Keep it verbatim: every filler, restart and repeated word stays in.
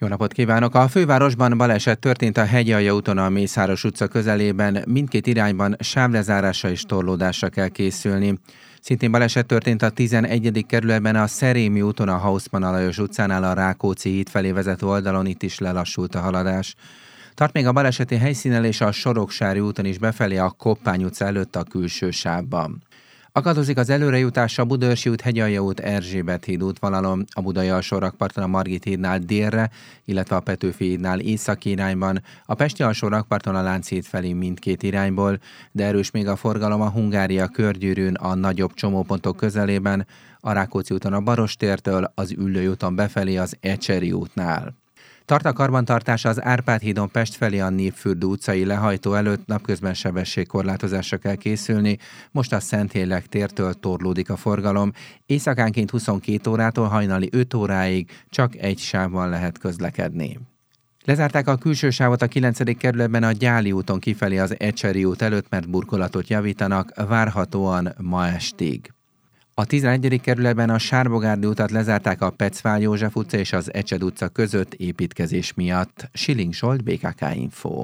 Jó napot kívánok! A fővárosban baleset történt a Hegyalja úton a Mészáros utca közelében. Mindkét irányban sávlezárásra és torlódásra kell készülni. Szintén baleset történt a tizenegyedik kerületben a Szerémi úton a Haussmann Alajos utcánál a Rákóczi híd felé vezető oldalon, itt is lelassult a haladás. Tart még a baleseti helyszínen és a Soroksári úton is befelé a Koppány utca előtt a külső sávban. Akadozik az előrejutás a Budaörsi út, Hegyalja út, Erzsébet híd útvonalon, a Budai alsórakparton a Margit hídnál délre, illetve a Petőfi hídnál északi irányban, a Pesti alsórakparton a Lánchíd felé mindkét irányból, de erős még a forgalom a Hungária körgyűrűn a nagyobb csomópontok közelében, a Rákóczi úton a Barostértől, az Üllői úton befelé az Ecseri útnál. Tart a karbantartás az Árpád hídon Pest felé a Népfürdő utcai lehajtó előtt, napközben sebességkorlátozásra kell készülni, most a Szenthélek tértől torlódik a forgalom, éjszakánként huszonkét órától hajnali öt óráig csak egy sávban lehet közlekedni. Lezárták a külső sávot a kilencedik kerületben a Gyáli úton kifelé az Ecseri út előtt, mert burkolatot javítanak, várhatóan ma estig. A tizenegyedik kerületben a Sárbogárdi utat lezárták a Pecfál József utca és az Ecsed utca között építkezés miatt. Schilling Zsolt, bé ká ká Info.